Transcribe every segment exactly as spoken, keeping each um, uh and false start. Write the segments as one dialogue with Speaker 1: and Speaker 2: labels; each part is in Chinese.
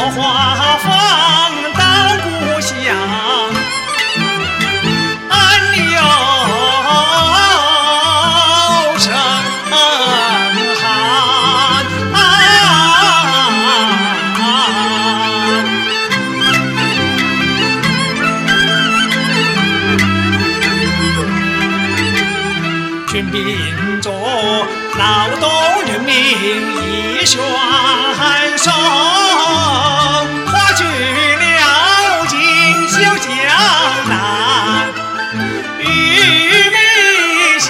Speaker 1: 花放到故乡，安有生寒。军兵着劳动人民一宣声，化去了锦绣江南与民乡。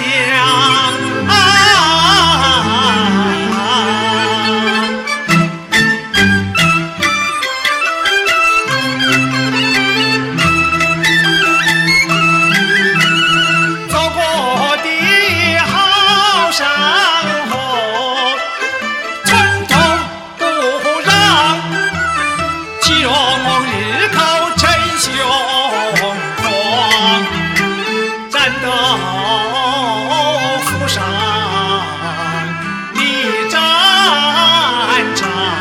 Speaker 1: 走过的好山河，寸头不让，岂容日寇逞雄狂。战斗府上立战场，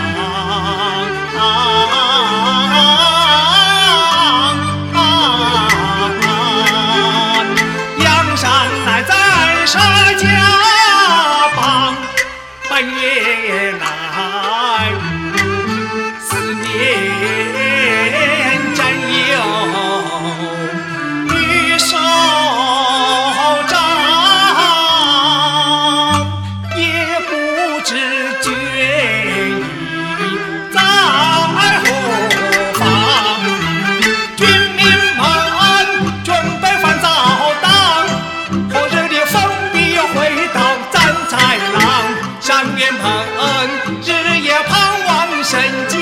Speaker 1: 梁山来在沙家浜，半夜来思念战友与首长，也不知决意在何方。军民们准备翻早当，火热的风必回到战豺狼。山原们日夜盼望神。